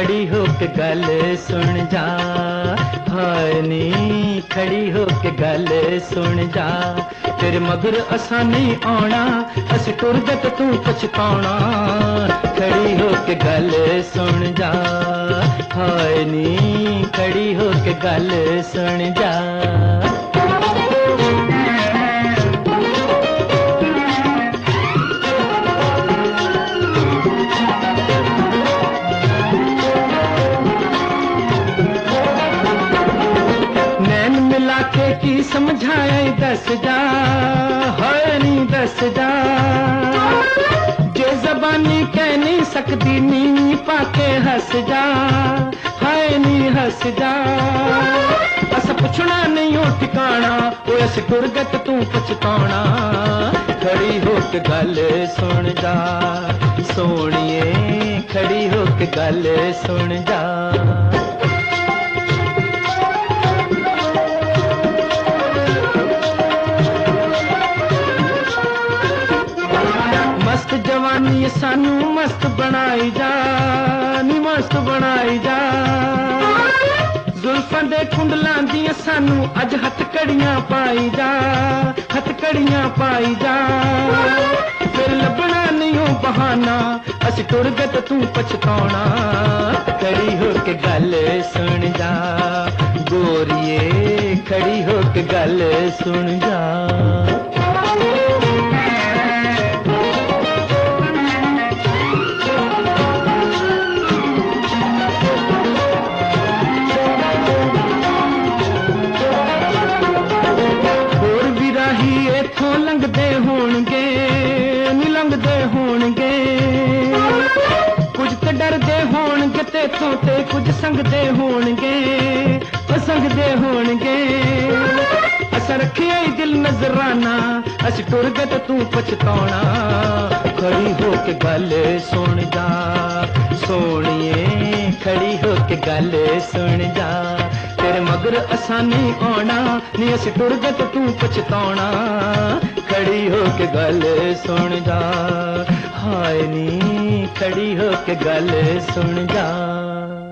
खड़ी होके गल सुन जा, हाय नी खड़ी होके गल सुन जा। तेरे मगर असा नहीं आना, अस टुरदे ते तू पछताना। खड़ी होके गल सुन जा, हाय नी खड़ी होके गल सुन जा। की समझाए दस जा, हाय नी दस जा। जे जबानी कह नहीं सकती नी पाके हंस जा, हाय नी हंस जा। अस पुछना नहीं हो ठिकाना, वो अस टुरगत तू पछताना। खड़ी होके गल सुन जा, सोनिए खड़ी होके गल सुन जा। जवानी सानू मस्त बनाई जा, नी मस्त बनाई जा। जुल्फां दे कुंडलां दियां सानू अज हथकड़ियां पाई जा, हथकड़ियां पाई जा। फिर लभना नहीं हो बहाना, अस टुरदे ते तू पछताना। खड़ी होके गल सुन जा, गोरिए खड़ी होके गल सुन जा। लंघदे होणगे नी लंघदे होणगे, कुछ ते डरदे होणगे तेथों ते कुछ संगदे होणगे, संगदे होणगे। अस रखिया ही दिल नजराना, अस टुरदे ते तू पछताना। खड़ी होके गल सुन जा, सोनिए खड़ी होके गल सुन जा। तेरे मगर असा नहीं आना, नी अस टुरदे ते तू पछताना। खड़ी होके गल सुन जा, हाय नी खड़ी होके गल सुन जा।